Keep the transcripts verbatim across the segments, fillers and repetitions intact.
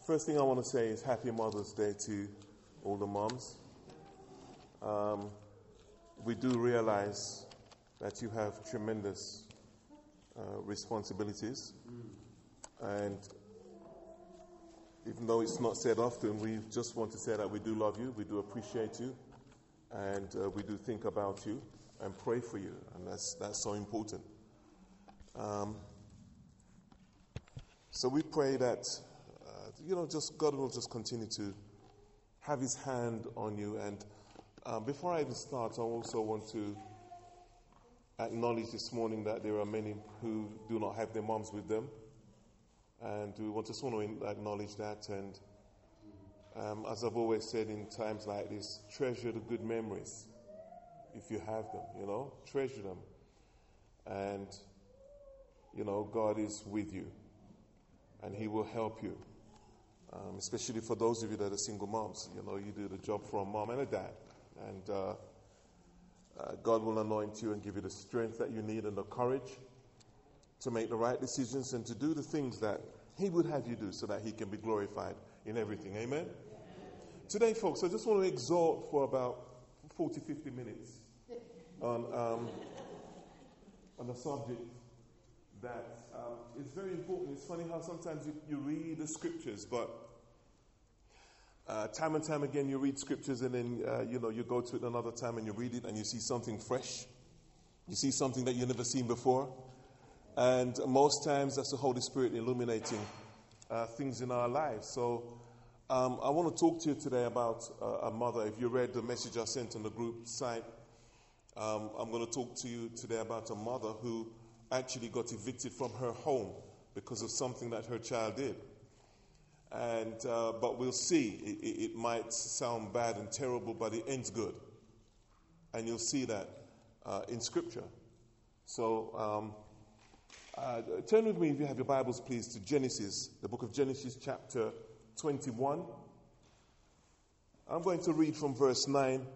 First thing I want to say is Happy Mother's Day to all the moms. Um, we do realize that you have tremendous uh, responsibilities, and even though it's not said often, we just want to say that we do love you, we do appreciate you, and uh, we do think about you and pray for you, and that's that's so important. Um, so we pray that uh, you know, just God will just continue to have His hand on you. And um, before I even start, I also want to acknowledge this morning that there are many who do not have their moms with them, and we want just want to acknowledge that. And um, as I've always said in times like this, treasure the good memories if you have them. You know, treasure them, and you know God is with you, and He will help you. Um, especially for those of you that are single moms, you know, you do the job for a mom and a dad, and uh, uh, God will anoint you and give you the strength that you need and the courage to make the right decisions and to do the things that He would have you do so that He can be glorified in everything. Amen? Amen. Today, folks, I just want to exhort for about forty, fifty minutes on, um, on a subject that um, is very important. It's funny how sometimes you, you read the scriptures, but uh, time and time again you read scriptures, and then uh, you know you go to it another time and you read it and you see something fresh. You see something that you've never seen before. And most times that's the Holy Spirit illuminating uh, things in our lives. So um, I want to talk to you today about uh, a mother. If you read the message I sent on the group site, um, I'm going to talk to you today about a mother who actually got evicted from her home because of something that her child did. And uh, but we'll see. It, it, it might sound bad and terrible, but it ends good. And you'll see that uh, in Scripture. So um, uh, turn with me, if you have your Bibles, please, to Genesis, the book of Genesis, chapter twenty-one. I'm going to read from verse nine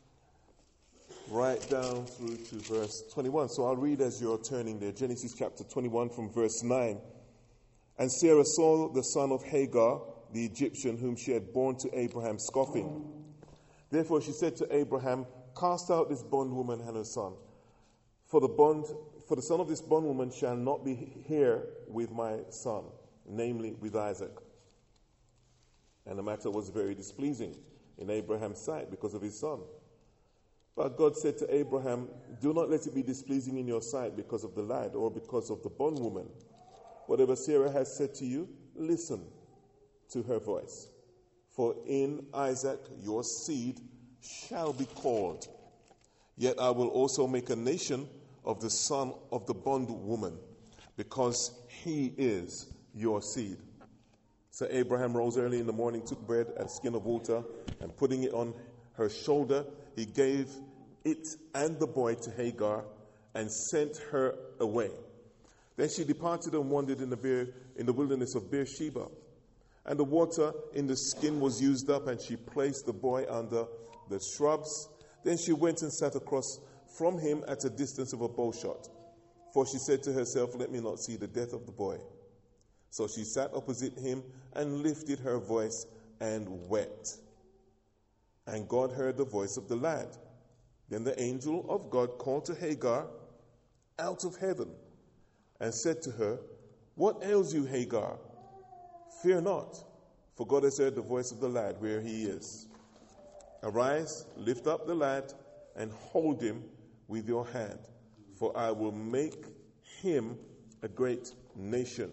right down through to verse twenty-one. So I'll read as you're turning there. Genesis chapter twenty-one from verse nine. And Sarah saw the son of Hagar, the Egyptian, whom she had borne to Abraham, scoffing. Therefore she said to Abraham, cast out this bondwoman and her son. For the bond, for the son of this bondwoman shall not be here with my son, namely with Isaac. And the matter was very displeasing in Abraham's sight because of his son. But God said to Abraham, do not let it be displeasing in your sight because of the lad or because of the bondwoman. Whatever Sarah has said to you, listen to her voice. For in Isaac your seed shall be called. Yet I will also make a nation of the son of the bondwoman, because he is your seed. So Abraham rose early in the morning, took bread and a skin of water, and putting it on her shoulder, he gave it and the boy to Hagar and sent her away. Then she departed and wandered in the, Beer, in the wilderness of Beersheba. And the water in the skin was used up, and she placed the boy under the shrubs. Then she went and sat across from him at a distance of a bow shot. For she said to herself, let me not see the death of the boy. So she sat opposite him and lifted her voice and wept. And God heard the voice of the lad. Then the angel of God called to Hagar out of heaven and said to her, what ails you, Hagar? Fear not, for God has heard the voice of the lad where he is. Arise, lift up the lad, and hold him with your hand, for I will make him a great nation.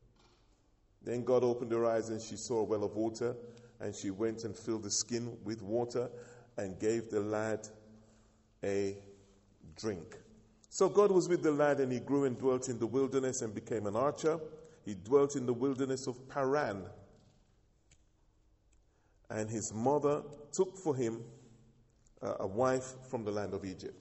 Then God opened her eyes, and she saw a well of water, and she went and filled the skin with water and gave the lad a drink. So God was with the lad, and he grew and dwelt in the wilderness and became an archer. He dwelt in the wilderness of Paran. And his mother took for him uh, a wife from the land of Egypt.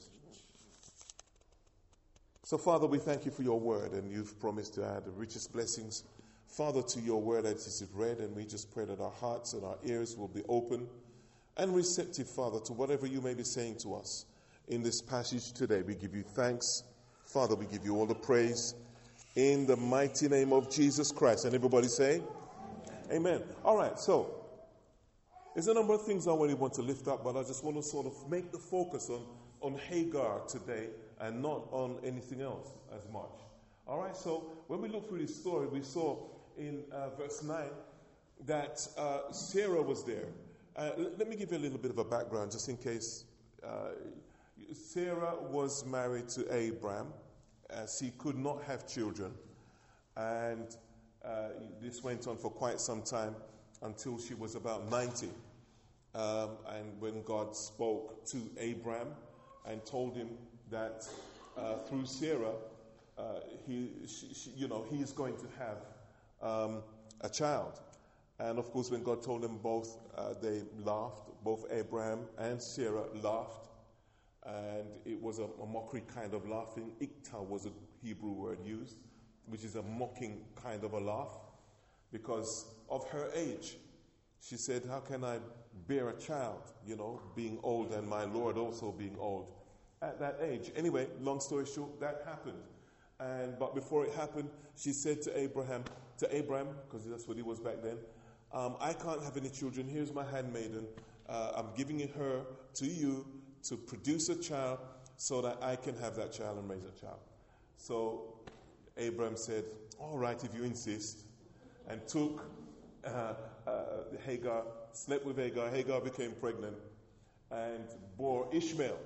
So, Father, we thank you for your word, and you've promised to add the richest blessings, Father, to your word as it is read, and we just pray that our hearts and our ears will be open and receptive, Father, to whatever you may be saying to us in this passage today. We give you thanks. Father, we give you all the praise in the mighty name of Jesus Christ. And everybody say, Amen. All right, so there's a number of things I really want to lift up, but I just want to sort of make the focus on, on Hagar today and not on anything else as much. All right, so when we look through this story, we saw in uh, verse nine that uh, Sarah was there. Uh, let me give you a little bit of a background just in case. Uh, Sarah was married to Abraham, as he could not have children. And uh, this went on for quite some time until she was about ninety. Um, and when God spoke to Abraham and told him that uh, through Sarah, uh, he, she, she, you know, he is going to have um, a child. And of course, when God told them both, uh, they laughed. Both Abraham and Sarah laughed. And it was a, a mockery kind of laughing. Ikta was a Hebrew word used, which is a mocking kind of a laugh. Because of her age, she said, how can I bear a child, you know, being old and my Lord also being old at that age. Anyway, long story short, that happened. And but before it happened, she said to Abraham, to Abraham, because that's what he was back then, um, I can't have any children. Here's my handmaiden. Uh, I'm giving her to you to produce a child so that I can have that child and raise a child. So Abraham said, all right, if you insist, and took uh, uh, Hagar, slept with Hagar. Hagar became pregnant and bore Ishmael.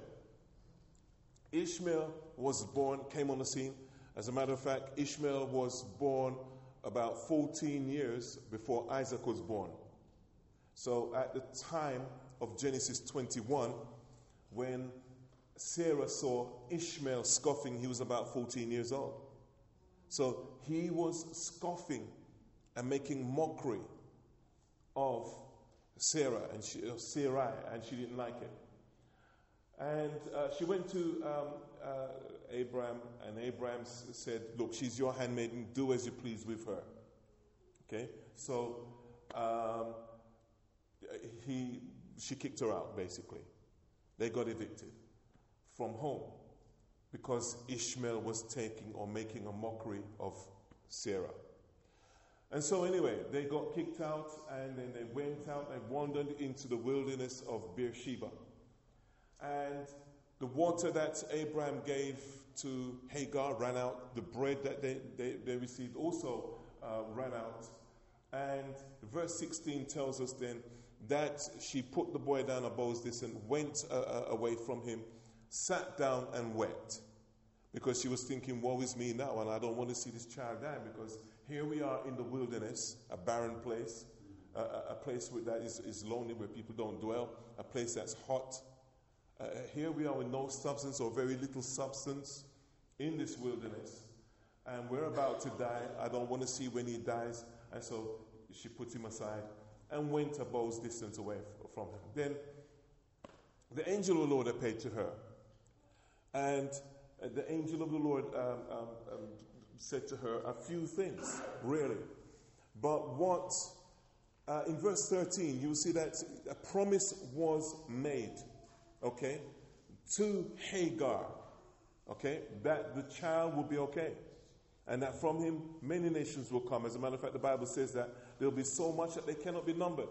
Ishmael was born, came on the scene. As a matter of fact, Ishmael was born about fourteen years before Isaac was born. So at the time of Genesis twenty-one, when Sarah saw Ishmael scoffing, he was about fourteen years old. So he was scoffing and making mockery of Sarah and she, uh, Sarai, and she didn't like it. And uh, she went to um, uh, Abraham, and Abraham s- said, look, she's your handmaiden, do as you please with her. Okay? So um, he, she kicked her out, basically. They got evicted from home because Ishmael was taking or making a mockery of Sarah. And so anyway, they got kicked out, and then they went out and wandered into the wilderness of Beersheba. And the water that Abraham gave to Hagar ran out. The bread that they, they, they received also uh, ran out. And verse sixteen tells us then that she put the boy down a bow's distance, went uh, uh, away from him, sat down and wept. Because she was thinking, woe is me now, and I don't want to see this child die, because here we are in the wilderness, a barren place, a, a place where that is, is lonely, where people don't dwell, a place that's hot. Uh, here we are with no substance or very little substance in this wilderness, and we're about to die. I don't want to see when he dies. And so she put him aside and went a bow's distance away f- from him. Then the angel of the Lord appeared to her, and uh, the angel of the Lord um, um, um, said to her a few things, really. But what, uh, in verse thirteen, you will see that a promise was made, okay, to Hagar, okay, that the child will be okay. And that from him many nations will come. As a matter of fact, the Bible says that there will be so much that they cannot be numbered.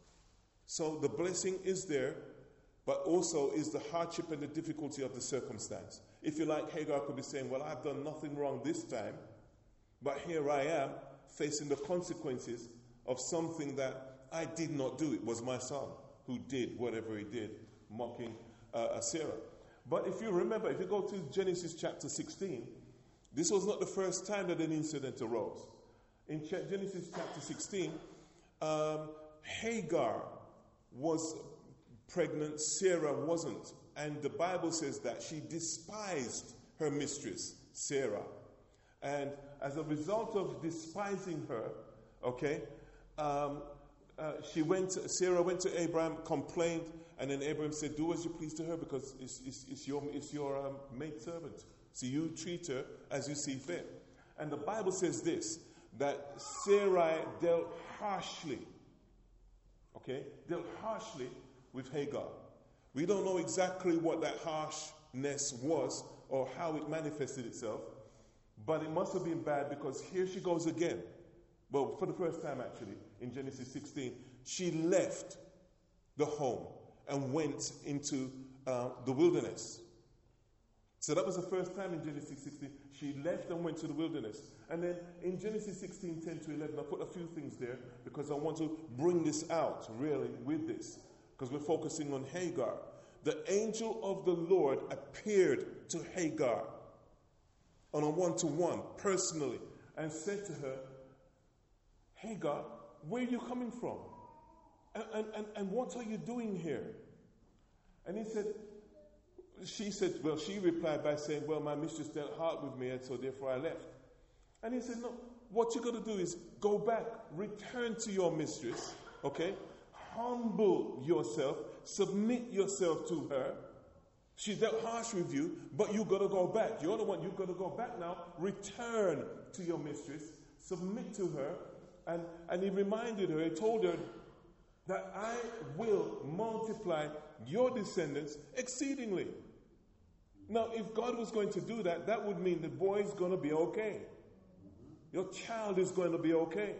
So the blessing is there, but also is the hardship and the difficulty of the circumstance. If you like, Hagar could be saying, well, I've done nothing wrong this time, but here I am facing the consequences of something that I did not do. It was my son who did whatever he did, mocking uh, Sarah. But if you remember, if you go to Genesis chapter sixteen, this was not the first time that an incident arose. In Genesis chapter sixteen, um, Hagar was pregnant, Sarah wasn't. And the Bible says that she despised her mistress, Sarah. And as a result of despising her, okay, um, uh, she went, Sarah went to Abraham, complained, and then Abraham said, do as you please to her, because it's, it's, it's your, it's your um, maidservant. So you treat her as you see fit. And the Bible says this, that Sarai dealt harshly, okay, dealt harshly with Hagar. We don't know exactly what that harshness was or how it manifested itself, but it must have been bad, because here she goes again, well, for the first time actually, in Genesis sixteen, she left the home and went into uh, the wilderness. So that was the first time in Genesis sixteen. She left and went to the wilderness. And then in Genesis sixteen, ten to eleven, I put a few things there because I want to bring this out really with this. Because we're focusing on Hagar. The angel of the Lord appeared to Hagar on a one-to-one, personally, and said to her, Hagar, where are you coming from? And, and, and, and what are you doing here? And he said, she said, well, she replied by saying, well, my mistress dealt hard with me, and so therefore I left. And he said, no, what you're going to do is go back, return to your mistress, okay? Humble yourself, submit yourself to her. She dealt harsh with you, but you've got to go back. You're the one, you've got to go back now. Return to your mistress, submit to her. And, and he reminded her, he told her that I will multiply your descendants exceedingly. Now, if God was going to do that, that would mean the boy is going to be okay. Your child is going to be okay.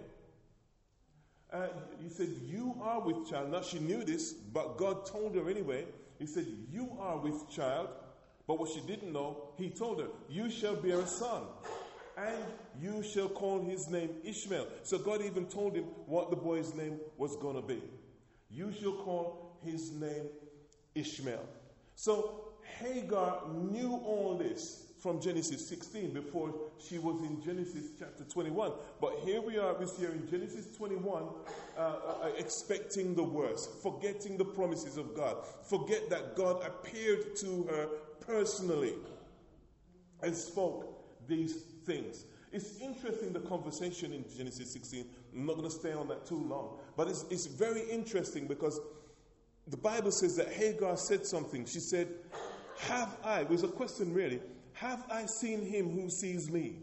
Uh, he said, you are with child. Now, she knew this, but God told her anyway. He said, you are with child. But what she didn't know, he told her, you shall bear a son, and you shall call his name Ishmael. So God even told him what the boy's name was going to be. You shall call his name Ishmael. So Hagar knew all this from Genesis sixteen before she was in Genesis chapter twenty-one. But here we are this year in Genesis twenty-one, uh, uh, expecting the worst, forgetting the promises of God. Forget that God appeared to her personally and spoke these things. It's interesting, the conversation in Genesis sixteen. I'm not going to stay on that too long. But it's, it's very interesting because the Bible says that Hagar said something. She said, have I, it was a question really, have I seen him who sees me?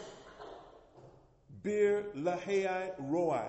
Bir lahai roi.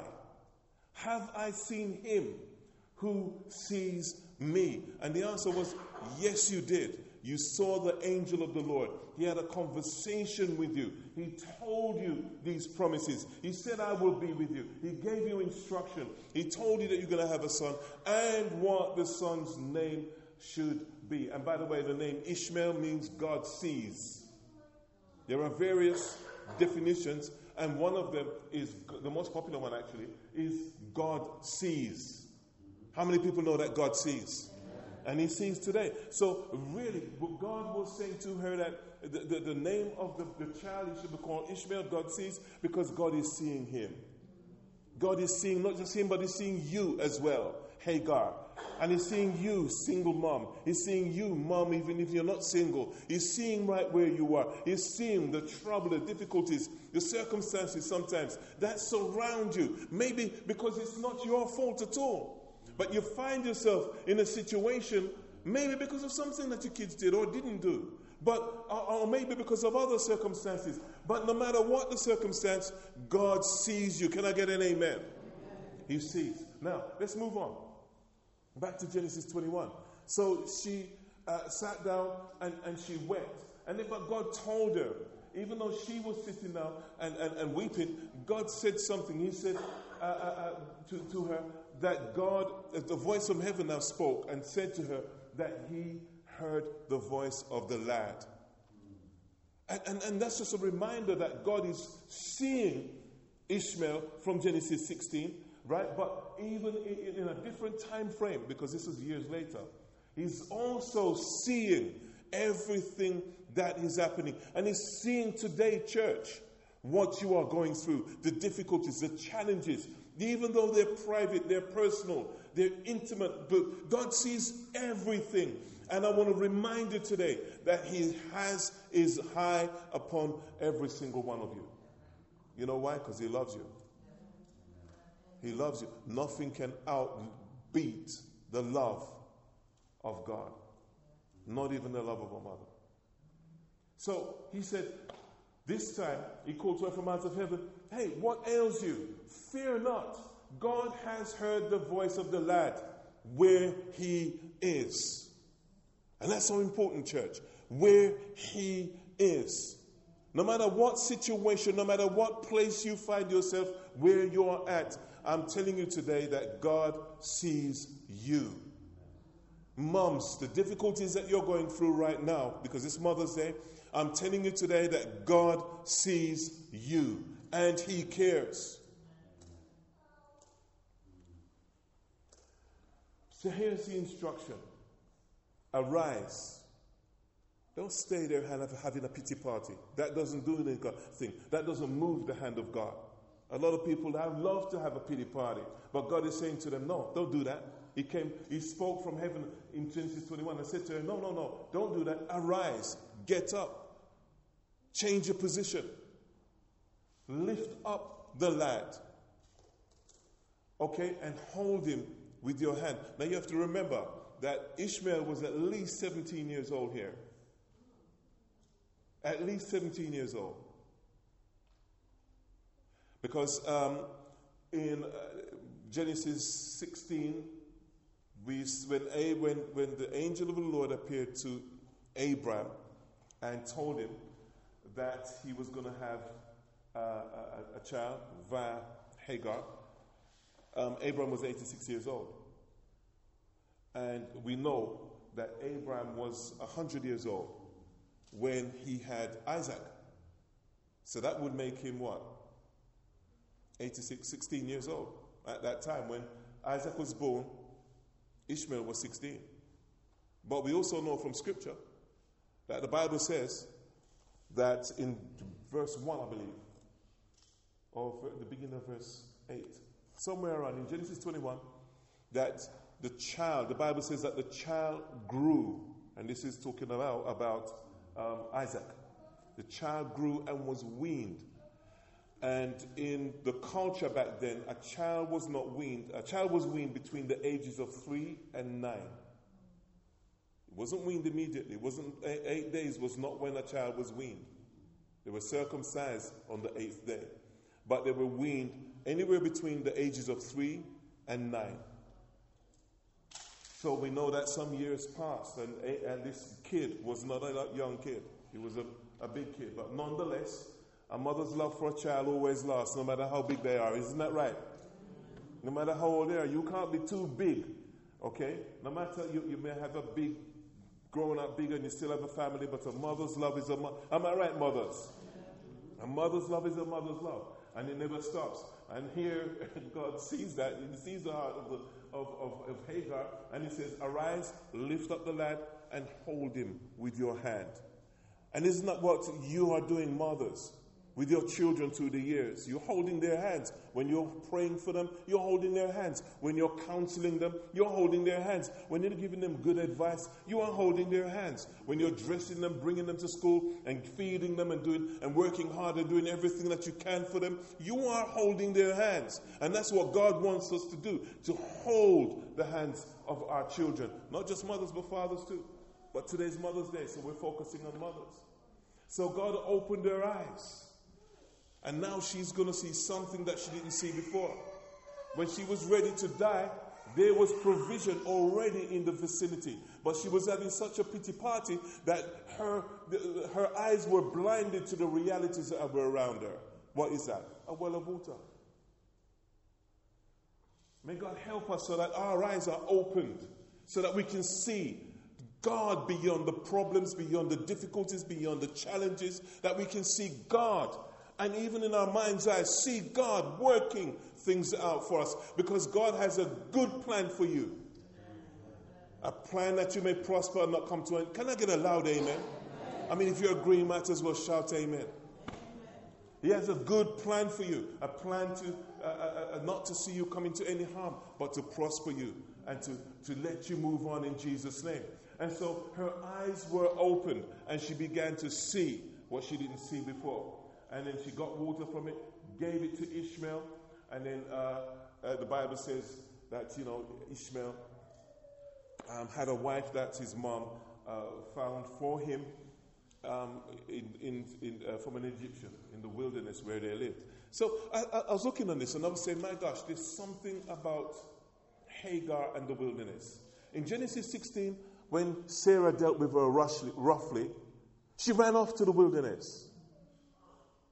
Have I seen him who sees me? And the answer was, yes, you did. You saw the angel of the Lord. He had a conversation with you. He told you these promises. He said, I will be with you. He gave you instruction. He told you that you're going to have a son and what the son's name should be. And by the way, the name Ishmael means God sees. There are various definitions, and one of them is, the most popular one actually, is God sees. How many people know that God sees? And he sees today. So really, God was saying to her that the, the, the name of the, the child, he should be called Ishmael, God sees, because God is seeing him. God is seeing not just him, but he's seeing you as well, Hagar. And he's seeing you, single mom. He's seeing you, mom, even if you're not single. He's seeing right where you are. He's seeing the trouble, the difficulties, the circumstances sometimes that surround you. Maybe because it's not your fault at all. But you find yourself in a situation, maybe because of something that your kids did or didn't do, but or, or maybe because of other circumstances. But no matter what the circumstance, God sees you. Can I get an amen? Amen. He sees. Now, let's move on. Back to Genesis twenty-one. So she uh, sat down and, and she wept. And then but God told her, even though she was sitting down and, and, and weeping, God said something. He said uh, uh, uh, to, to her, that God, the voice from heaven now spoke and said to her that he heard the voice of the lad. And, and, and that's just a reminder that God is seeing Ishmael from Genesis sixteen, right? But even in, in a different time frame, because this is years later, he's also seeing everything that is happening. And he's seeing today, church, what you are going through, the difficulties, the challenges. Even though they're private, they're personal, they're intimate, but God sees everything. And I want to remind you today that he has his eye upon every single one of you. You know why? Because he loves you. He loves you. Nothing can outbeat the love of God. Not even the love of a mother. So he said, this time, he called to her from out of heaven, hey, what ails you? Fear not. God has heard the voice of the lad where he is. And that's so important, church. Where he is. No matter what situation, no matter what place you find yourself, where you're at, I'm telling you today that God sees you. Moms, the difficulties that you're going through right now, because it's Mother's Day, I'm telling you today that God sees you and He cares. So here's the instruction. Arise. Don't stay there having a pity party. That doesn't do anything. That doesn't move the hand of God. A lot of people have love to have a pity party, but God is saying to them, no, don't do that. He came, He spoke from heaven in Genesis twenty-one and said to her, no, no, no, don't do that. Arise, get up, change your position, lift up the lad, okay, and hold him with your hand. Now you have to remember that Ishmael was at least seventeen years old here. At least seventeen years old. Because um, in uh, Genesis sixteen, we, when, a, when, when the angel of the Lord appeared to Abraham and told him that he was going to have uh, a, a child via Hagar, um, Abraham was eighty-six years old. And we know that Abraham was one hundred years old when he had Isaac. So that would make him what? eighty-six, sixteen years old. At that time, when Isaac was born, Ishmael was sixteen. But we also know from Scripture that the Bible says that in verse one, I believe, or the beginning of verse eight, somewhere around in Genesis twenty-one, that the child, the Bible says that the child grew, and this is talking about, about um, Isaac. The child grew and was weaned. And in the culture back then, a child was not weaned. A child was weaned between the ages of three and nine. It wasn't weaned immediately. It wasn't eight, eight days was not when a child was weaned. They were circumcised on the eighth day. But they were weaned anywhere between the ages of three and nine. So we know that some years passed, and, and this kid was not a young kid. He was a, a big kid. But nonetheless, a mother's love for a child always lasts, no matter how big they are. Isn't that right? No matter how old they are. You can't be too big, okay? No matter, you, you may have a big, grown up big, and you still have a family, but a mother's love is a mother. Am I right, mothers? A mother's love is a mother's love, and it never stops. And here, God sees that. He sees the heart of, the, of, of, of Hagar, and He says, arise, lift up the lad, and hold him with your hand. And isn't that what you are doing, mothers, with your children through the years? You're holding their hands. When you're praying for them, you're holding their hands. When you're counseling them, you're holding their hands. When you're giving them good advice, you are holding their hands. When you're dressing them, bringing them to school, and feeding them, and doing and working hard and doing everything that you can for them, you are holding their hands. And that's what God wants us to do, to hold the hands of our children. Not just mothers, but fathers too. But today's Mother's Day, so we're focusing on mothers. So God opened her eyes. And now she's going to see something that she didn't see before. When she was ready to die, there was provision already in the vicinity. But she was having such a pity party that her, the, her eyes were blinded to the realities that were around her. What is that? A well of water. May God help us so that our eyes are opened, so that we can see God beyond the problems, beyond the difficulties, beyond the challenges, that we can see God. And even in our mind's eye, see God working things out for us. Because God has a good plan for you. A plan that you may prosper and not come to an end. Can I get a loud amen? I mean, if you're agreeing, might as well shout amen. He has a good plan for you. A plan to uh, uh, uh, not to see you come into any harm, but to prosper you and to, to let you move on in Jesus' name. And so her eyes were opened and she began to see what she didn't see before. And then she got water from it, gave it to Ishmael. And then uh, uh, the Bible says that, you know, Ishmael um, had a wife that his mom uh, found for him um, in, in, in, uh, from an Egyptian in the wilderness where they lived. So I, I was looking on this and I was saying, my gosh, there's something about Hagar and the wilderness. In Genesis sixteen, when Sarah dealt with her roughly, roughly, she ran off to the wilderness.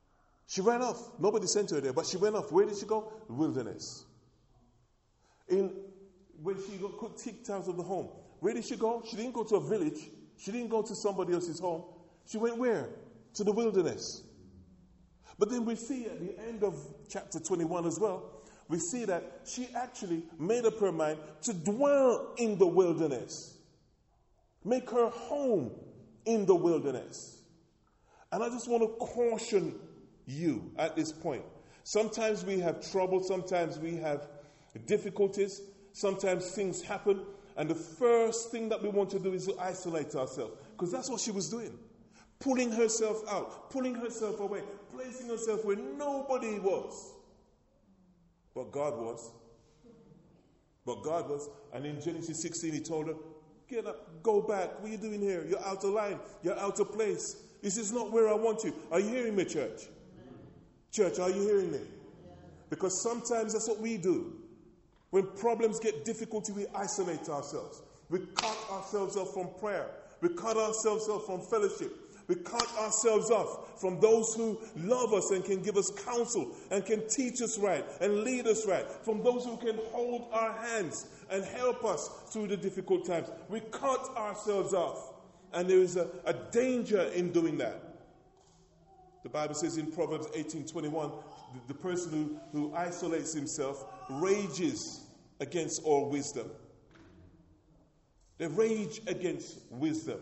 She ran off. Nobody sent her there, but she went off. Where did she go? The wilderness. In when she got kicked out of the home, where did she go? She didn't go to a village. She didn't go to somebody else's home. She went where? To the wilderness. But then we see at the end of chapter twenty-one as well, we see that she actually made up her mind to dwell in the wilderness. Make her home in the wilderness. And I just want to caution you at this point. Sometimes we have trouble, sometimes we have difficulties, sometimes things happen, and the first thing that we want to do is to isolate ourselves, because that's what she was doing. Pulling herself out, pulling herself away, placing herself where nobody was. But God was. But God was. And in Genesis sixteen, he told her, get up, go back. What are you doing here? You're out of line. You're out of place. This is not where I want you. Are you hearing me, church? Church, are you hearing me? Because sometimes that's what we do. When problems get difficulty, we isolate ourselves. We cut ourselves off from prayer. We cut ourselves off from fellowship. We cut ourselves off from those who love us and can give us counsel and can teach us right and lead us right. From those who can hold our hands and help us through the difficult times. We cut ourselves off. And there is a, a danger in doing that. The Bible says in Proverbs eighteen twenty-one, the, the person who, who isolates himself rages against all wisdom. They rage against wisdom.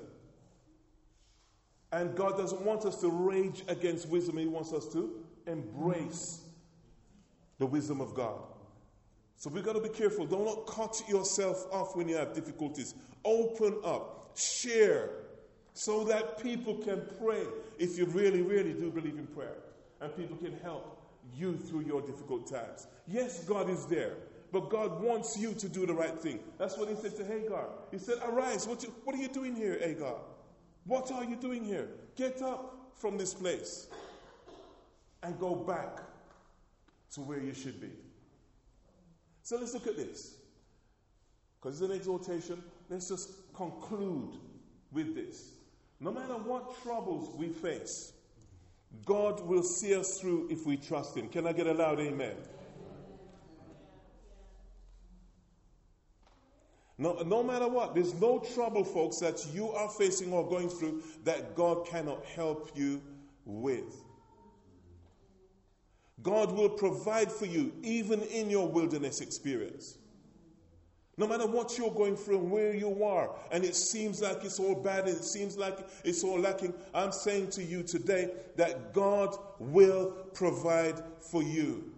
And God doesn't want us to rage against wisdom. He wants us to embrace the wisdom of God. So we've got to be careful. Don't cut yourself off when you have difficulties. Open up. Share. So that people can pray if you really, really do believe in prayer. And people can help you through your difficult times. Yes, God is there. But God wants you to do the right thing. That's what he said to Hagar. He said, arise. What, you, what are you doing here, Hagar? What are you doing here? Get up from this place and go back to where you should be. So let's look at this. Because it's an exhortation. Let's just conclude with this. No matter what troubles we face, God will see us through if we trust him. Can I get a loud amen? No, no matter what, there's no trouble, folks, that you are facing or going through that God cannot help you with. God will provide for you even in your wilderness experience. No matter what you're going through and where you are, and it seems like it's all bad and it seems like it's all lacking, I'm saying to you today that God will provide for you.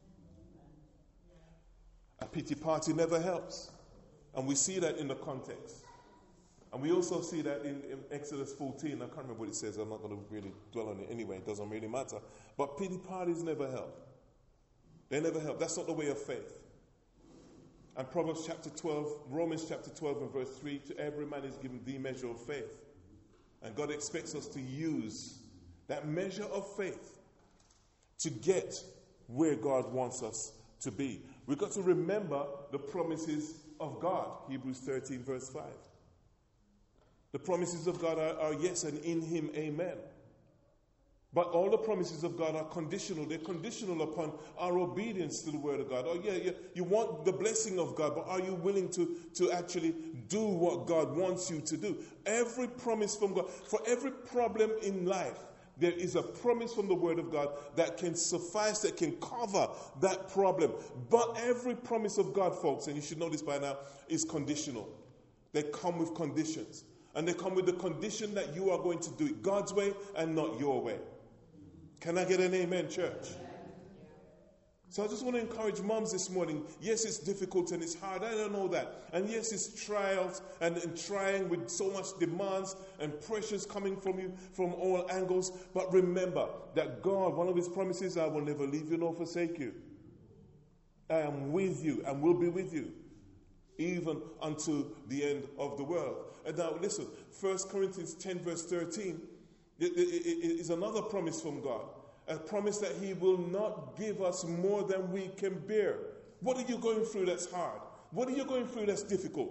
A pity party never helps. And we see that in the context. And we also see that in, in Exodus fourteen. I can't remember what it says. I'm not going to really dwell on it anyway. It doesn't really matter. But pity parties never help. They never help. That's not the way of faith. And Proverbs chapter twelve, Romans chapter twelve and verse three, to every man is given the measure of faith. And God expects us to use that measure of faith to get where God wants us to be. We've got to remember the promises of God. Hebrews thirteen verse five. The promises of God are, are yes, and in him, amen. But all the promises of God are conditional. They're conditional upon our obedience to the word of God. Oh, yeah, yeah, you want the blessing of God, but are you willing to, to actually do what God wants you to do? Every promise from God, for every problem in life, there is a promise from the word of God that can suffice, that can cover that problem. But every promise of God, folks, and you should know this by now, is conditional. They come with conditions. And they come with the condition that you are going to do it God's way and not your way. Can I get an amen, church? So I just want to encourage moms this morning. Yes, it's difficult and it's hard. I don't know that. And yes, it's trials and, and trying with so much demands and pressures coming from you from all angles. But remember that God, one of his promises, I will never leave you nor forsake you. I am with you and will be with you even unto the end of the world. And now listen, First Corinthians ten verse thirteen is another promise from God. A promise that he will not give us more than we can bear. What are you going through that's hard? What are you going through that's difficult?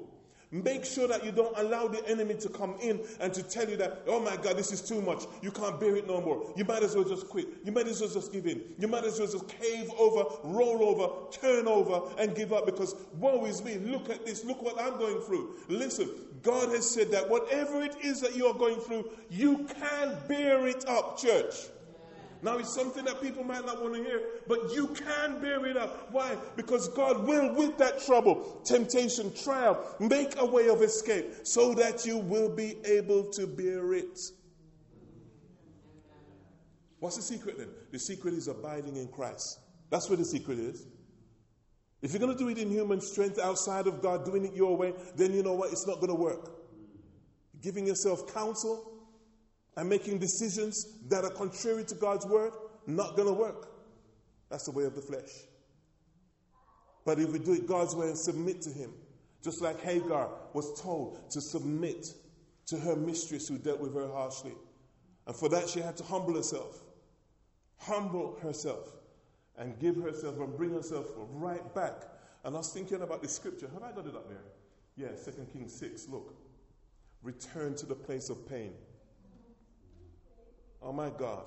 Make sure that you don't allow the enemy to come in and to tell you that, oh my God, this is too much. You can't bear it no more. You might as well just quit. You might as well just give in. You might as well just cave over, roll over, turn over, and give up because woe is me. Look at this. Look what I'm going through. Listen, God has said that whatever it is that you're going through, you can bear it up, church. Now, it's something that people might not want to hear, but you can bear it up. Why? Because God will, with that trouble, temptation, trial, make a way of escape so that you will be able to bear it. What's the secret then? The secret is abiding in Christ. That's where the secret is. If you're going to do it in human strength outside of God, doing it your way, then you know what? It's not going to work. Giving yourself counsel and making decisions that are contrary to God's word, not going to work. That's the way of the flesh. But if we do it God's way and submit to him, just like Hagar was told to submit to her mistress who dealt with her harshly. And for that she had to humble herself. Humble herself and give herself and bring herself right back. And I was thinking about this scripture. Have I got it up there? Yeah, Second Kings six, look. Return to the place of pain. Oh my God.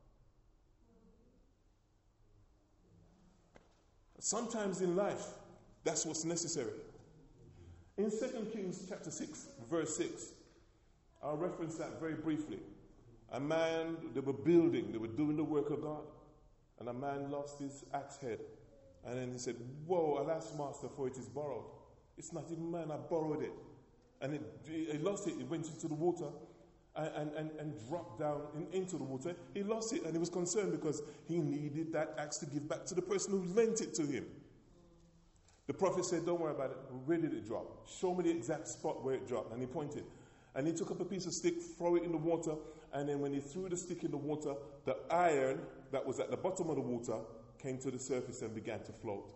Sometimes in life, that's what's necessary. In Second Kings chapter six, verse six, I'll reference that very briefly. A man, they were building, they were doing the work of God, and a man lost his axe head. And then he said, whoa, alas, master, for it is borrowed. It's not even mine, I borrowed it. And it, he lost it, it went into the water. And, and, and dropped down in, into the water. He lost it and he was concerned because he needed that axe to give back to the person who lent it to him. The prophet said, don't worry about it. Where did it drop? Show me the exact spot where it dropped. And he pointed. And he took up a piece of stick, throw it in the water, and then when he threw the stick in the water, the iron that was at the bottom of the water came to the surface and began to float.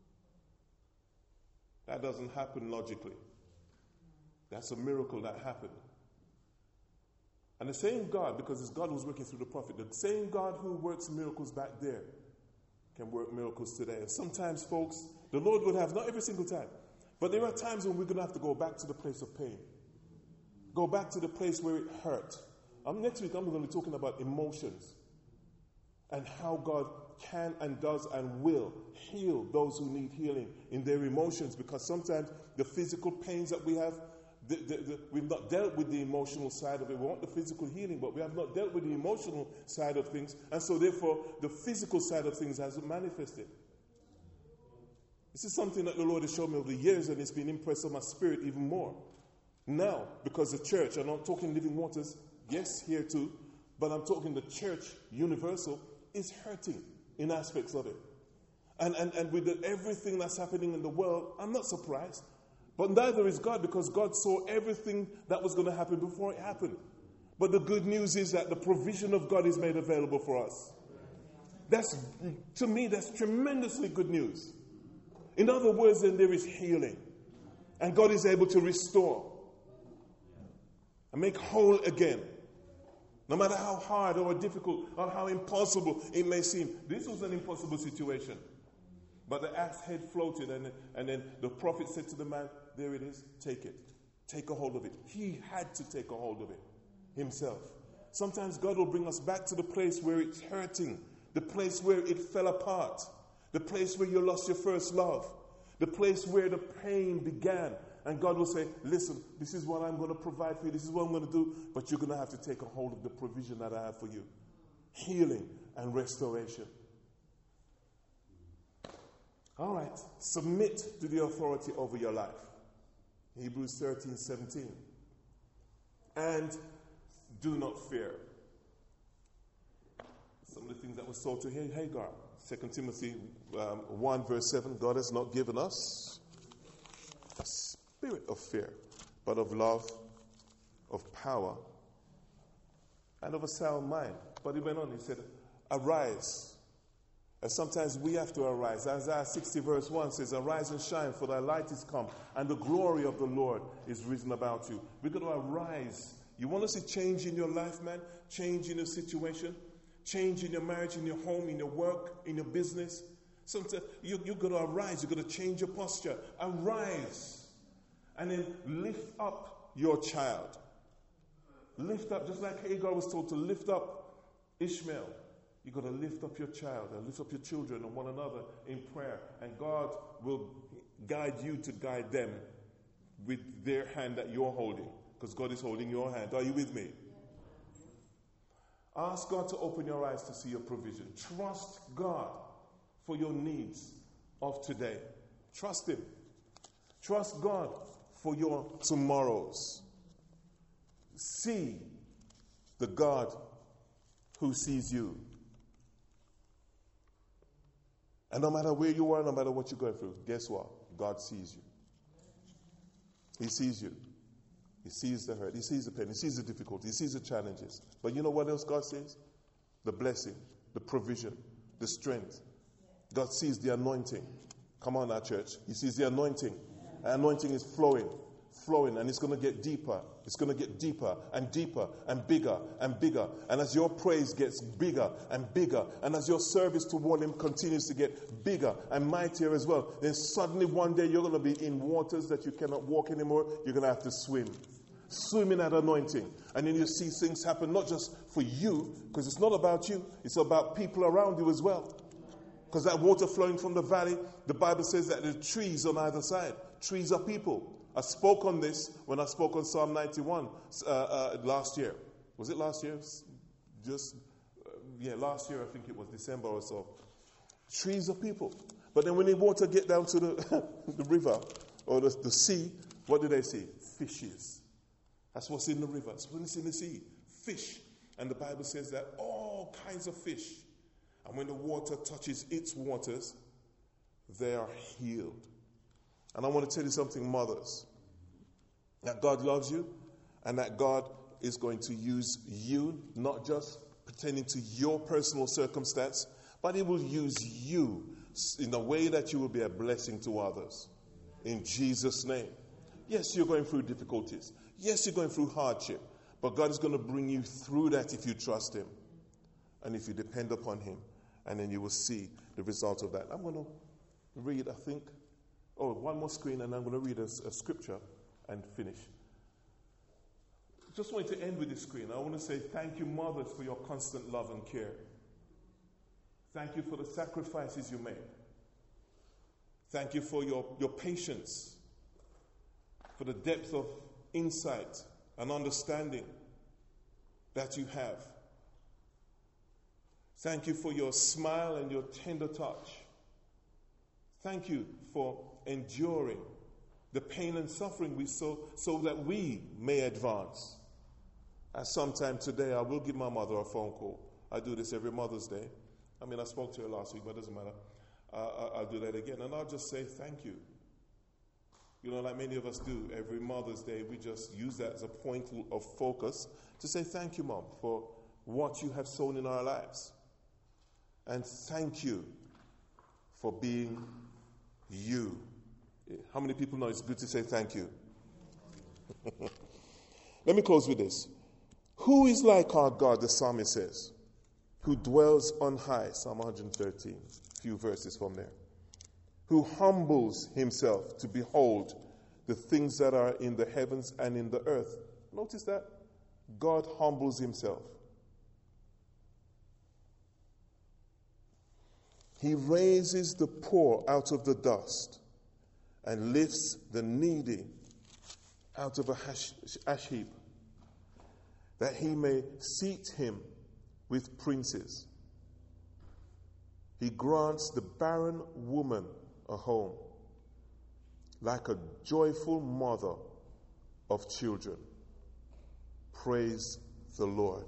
That doesn't happen logically. That's a miracle that happened. And the same God, because it's God who's working through the prophet, the same God who works miracles back there can work miracles today. And sometimes, folks, the Lord will have, not every single time, but there are times when we're going to have to go back to the place of pain. Go back to the place where it hurt. Um, next week, I'm going to be talking about emotions and how God can and does and will heal those who need healing in their emotions, because sometimes the physical pains that we have, The, the, the, we've not dealt with the emotional side of it. We want the physical healing, but we have not dealt with the emotional side of things. And so therefore, the physical side of things hasn't manifested. This is something that the Lord has shown me over the years, and it's been impressed on my spirit even more. Now, because the church, I'm not talking Living Waters, yes, here too, but I'm talking the church universal, is hurting in aspects of it. And, and, and with the, everything that's happening in the world, I'm not surprised. But neither is God, because God saw everything that was going to happen before it happened. But the good news is that the provision of God is made available for us. That's, to me, that's tremendously good news. In other words, then there is healing. And God is able to restore and make whole again. No matter how hard or difficult or how impossible it may seem. This was an impossible situation. But the axe head floated, and, and then the prophet said to the man, there it is, take it. Take a hold of it. He had to take a hold of it himself. Sometimes God will bring us back to the place where it's hurting, the place where it fell apart, the place where you lost your first love, the place where the pain began. And God will say, listen, this is what I'm going to provide for you. This is what I'm going to do. But you're going to have to take a hold of the provision that I have for you. Healing and restoration. All right, submit to the authority over your life. Hebrews thirteen seventeen. And do not fear. Some of the things that were told to Hagar. Second Timothy um, one verse seven. God has not given us a spirit of fear, but of love, of power, and of a sound mind. But he went on, he said, arise. And sometimes we have to arise. Isaiah sixty verse one says, arise and shine, for thy light is come, and the glory of the Lord is risen about you. We're going to arise. You want to see change in your life, man? Change in your situation? Change in your marriage, in your home, in your work, in your business? Sometimes you, you're going to arise. You're going to change your posture. Arise And then lift up your child. Lift up, just like Hagar was told to lift up Ishmael. You've got to lift up your child and lift up your children and one another in prayer. And God will guide you to guide them with their hand that you're holding. Because God is holding your hand. Are you with me? Ask God to open your eyes to see your provision. Trust God for your needs of today. Trust Him. Trust God for your tomorrows. See the God who sees you. And no matter where you are, no matter what you're going through, guess what? God sees you. He sees you. He sees the hurt. He sees the pain. He sees the difficulty. He sees the challenges. But you know what else God sees? The blessing, the provision, the strength. God sees the anointing. Come on now, church. He sees the anointing. The anointing is flowing, flowing, and it's going to get deeper. It's going to get deeper and deeper and bigger and bigger. And as your praise gets bigger and bigger, and as your service toward Him continues to get bigger and mightier as well, then suddenly one day you're going to be in waters that you cannot walk anymore. You're going to have to swim. Swim in that anointing. And then you see things happen not just for you, because it's not about you. It's about people around you as well. Because that water flowing from the valley, the Bible says that there are trees on either side. Trees are people. I spoke on this when I spoke on Psalm ninety-one uh, uh, last year. Was it last year? Just, uh, yeah, last year I think it was December or so. Trees are people. But then when the water get down to the, the river or the, the sea, what do they see? Fishes. That's what's in the river. That's what's in the sea. Fish. And the Bible says that all kinds of fish. And when the water touches its waters, they are healed. And I want to tell you something, mothers. That God loves you and that God is going to use you, not just pertaining to your personal circumstance, but He will use you in a way that you will be a blessing to others. In Jesus' name. Yes, you're going through difficulties. Yes, you're going through hardship. But God is going to bring you through that if you trust Him and if you depend upon Him. And then you will see the result of that. I'm going to read, I think, oh, one more screen, and I'm going to read a, a scripture and finish. Just wanted to end with this screen. I want to say thank you, mothers, for your constant love and care. Thank you for the sacrifices you made. Thank you for your, your patience, for the depth of insight and understanding that you have. Thank you for your smile and your tender touch. Thank you for enduring the pain and suffering we so, so that we may advance. At some time today, I will give my mother a phone call. I do this every Mother's Day. I mean, I spoke to her last week, but it doesn't matter. Uh, I'll do that again. And I'll just say thank you. You know, like many of us do, every Mother's Day, we just use that as a point of focus to say thank you, Mom, for what you have sown in our lives. And thank you for being you. How many people know it's good to say thank you? Let me close with this. Who is like our God, the psalmist says, who dwells on high, Psalm one thirteen, a few verses from there, who humbles himself to behold the things that are in the heavens and in the earth. Notice that? God humbles himself. He raises the poor out of the dust and lifts the needy out of a ash, ash heap, that he may seat him with princes. He grants the barren woman a home, like a joyful mother of children. Praise the Lord.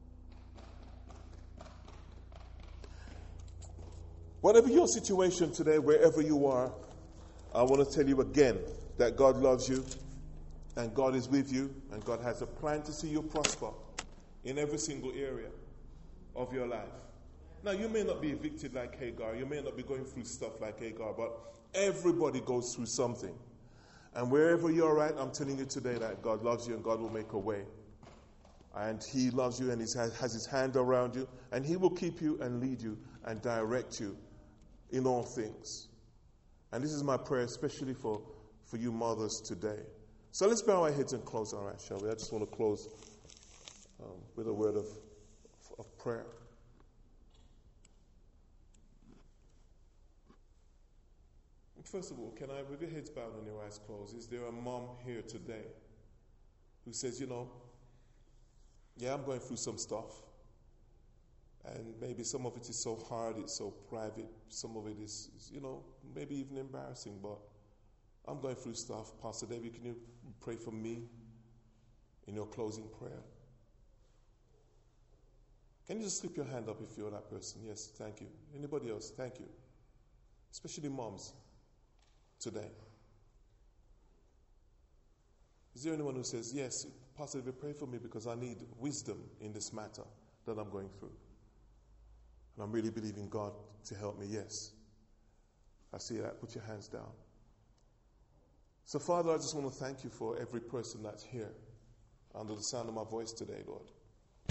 Whatever your situation today, wherever you are, I want to tell you again that God loves you and God is with you and God has a plan to see you prosper in every single area of your life. Now, you may not be evicted like Hagar. You may not be going through stuff like Hagar, but everybody goes through something. And wherever you're at, I'm telling you today that God loves you and God will make a way. And He loves you and He has His hand around you, and He will keep you and lead you and direct you in all things. And this is my prayer, especially for, for you mothers today, So let's bow our heads and close our eyes, shall we? I just want to close um, with a word of, of prayer. First of all, can I, with your heads bowed and your eyes closed, is there a mom here today who says, you know, yeah, I'm going through some stuff, and maybe some of it is so hard, it's so private, some of it is, is you know, maybe even embarrassing, but I'm going through stuff. Pastor David, can you pray for me in your closing prayer? Can you just slip your hand up if you're that person? Yes, thank you. Anybody else? Thank you. Especially moms today. Is there anyone who says, yes, Pastor David, pray for me because I need wisdom in this matter that I'm going through? And I'm really believing God to help me. Yes. I see that. Put your hands down. So, Father, I just want to thank you for every person that's here under the sound of my voice today, Lord.